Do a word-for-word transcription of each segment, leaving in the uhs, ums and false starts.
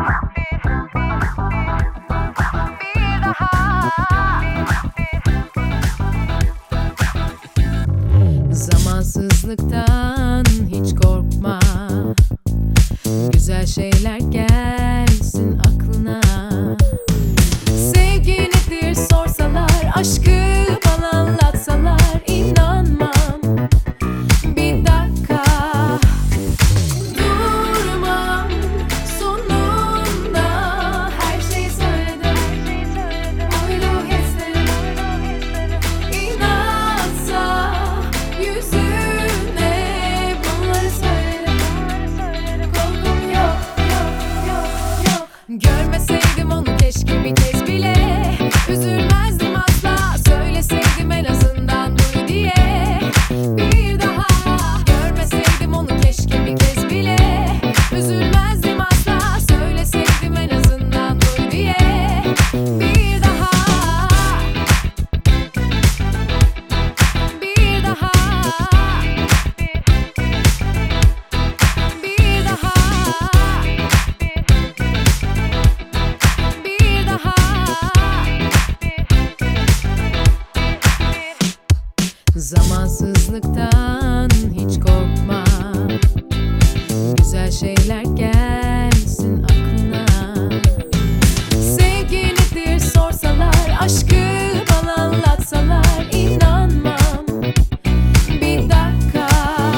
Zamansızlıktan hiç korkma, güzel şeyler gelsin aklına. Sevgi nedir sorsalar, aşkı bana anlatsalar inanmam. Bir dakika durmam, sonunda her şeyi söyledim. Uydu hislerim inatsa yüzüne bunları söylerim. Korkum yok, yok, yok, yok. Görmeseydim onu keşke bir kez bile, üzülmezdim asla. Söyleseydim en azından duy diye. Bir daha görmeseydim onu keşke bir kez bile, üzülmezdim asla. Söyleseydim en azından duy diye. Bir daha, bir daha, bir daha, bir daha. Zamansızlıktan hiç korkma, güzel şeyler gelsin aklına. Sevgi nedir sorsalar, aşkı bana anlatsalar inanmam. Bir dakika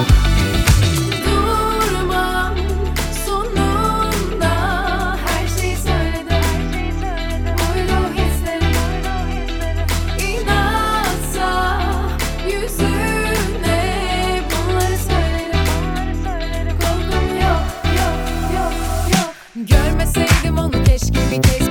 durmam, sonunda her şeyi söyledim. Uydu hislerim inatsa yüzüne bunları söylerim. Korkum yok, yok, yok, yok. Görmeseydim onu keşke bir kez